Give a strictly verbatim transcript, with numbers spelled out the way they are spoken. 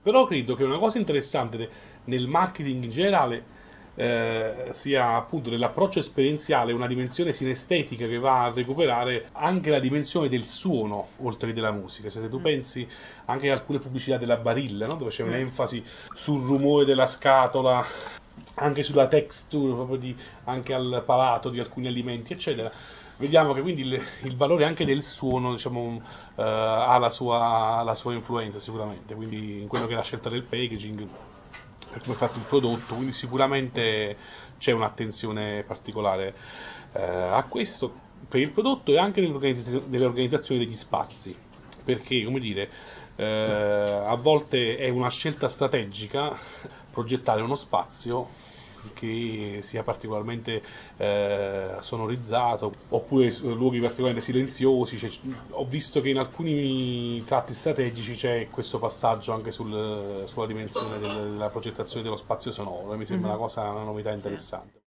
Però credo che una cosa interessante de- nel marketing in generale eh, sia appunto nell'approccio esperienziale una dimensione sinestetica che va a recuperare anche la dimensione del suono oltre che della musica. Cioè, se tu Mm, pensi anche a alcune pubblicità della Barilla, no? Dove c'è mm, un'enfasi sul rumore della scatola, anche sulla texture, proprio di, anche al palato di alcuni alimenti, sì. eccetera. Vediamo che quindi il, il valore anche del suono, diciamo, eh, ha la sua, la sua influenza sicuramente, quindi in quello che è la scelta del packaging, per come è fatto il prodotto, quindi sicuramente c'è un'attenzione particolare eh, a questo per il prodotto e anche nell'organizzazione, nell'organizzazione degli spazi, perché come dire, eh, a volte è una scelta strategica progettare uno spazio che sia particolarmente eh, sonorizzato oppure su- luoghi particolarmente silenziosi. Cioè, ho visto che in alcuni tratti strategici c'è questo passaggio anche sul- sulla dimensione del- della progettazione dello spazio sonoro, e mi sembra una Mhm. cosa, una novità Sì. interessante.